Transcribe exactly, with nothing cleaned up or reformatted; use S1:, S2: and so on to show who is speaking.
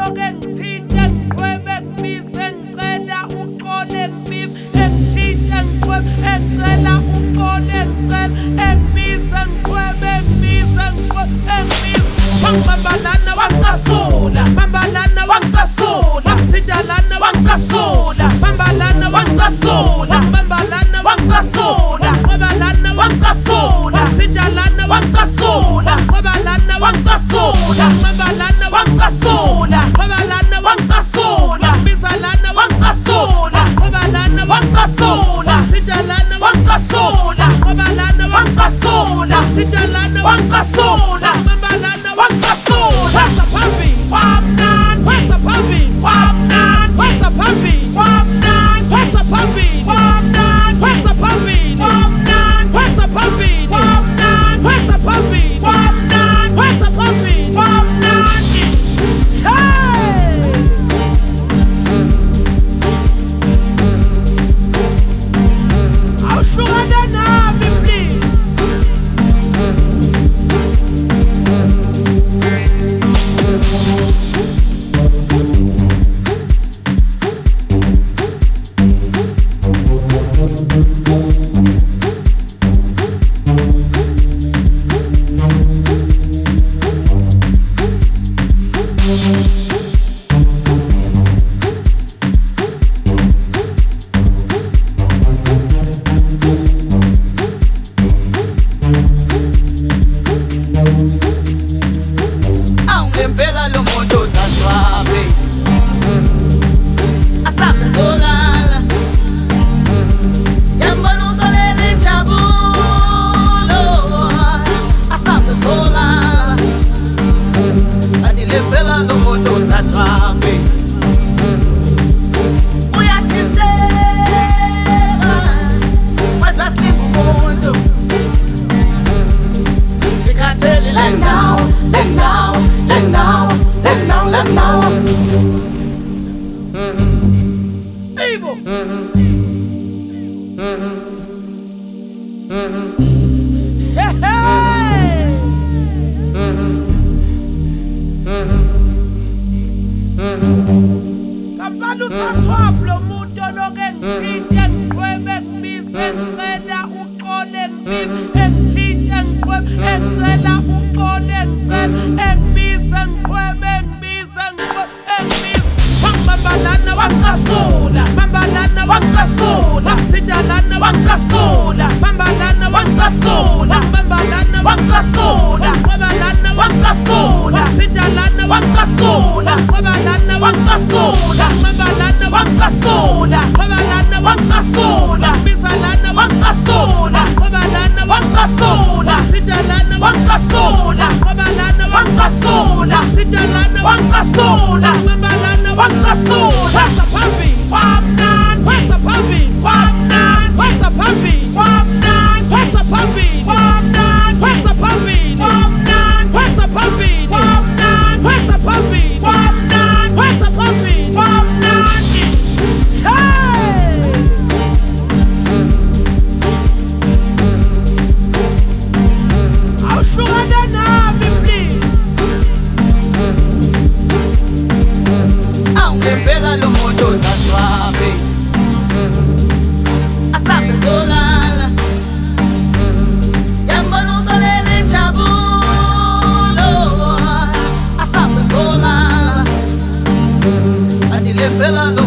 S1: ke ngithinte ngiqhwebe ngibise ngicela uxole ngibise engithinte ngiqhwebe engicela uxole ngicela engibise ngiqhwebe ngibise ngiqhwebe engibise wangibambalana wangicasula bambalana wangicasula thidalana wangicasula bambalana wangicasula bambalana wangicasula qhwebalana wangicasula thidalana wangicasula qhwebalana wangicasula bambalana wangicasula qhwebalana wangicasula bisalana wangicasula qhwebalana wangicasula thidalana wangicasula qhwebalana wangicasula thidalana wangicasula bambalana wangicasula wasapapi wamnan wasapapi wamnan wasapapi wamnan wasapapi wamnan wasapapi wamnan wasapapi wamnan wasapapi wamnan wasapapi wamnan hey I'll show you now please
S2: Bella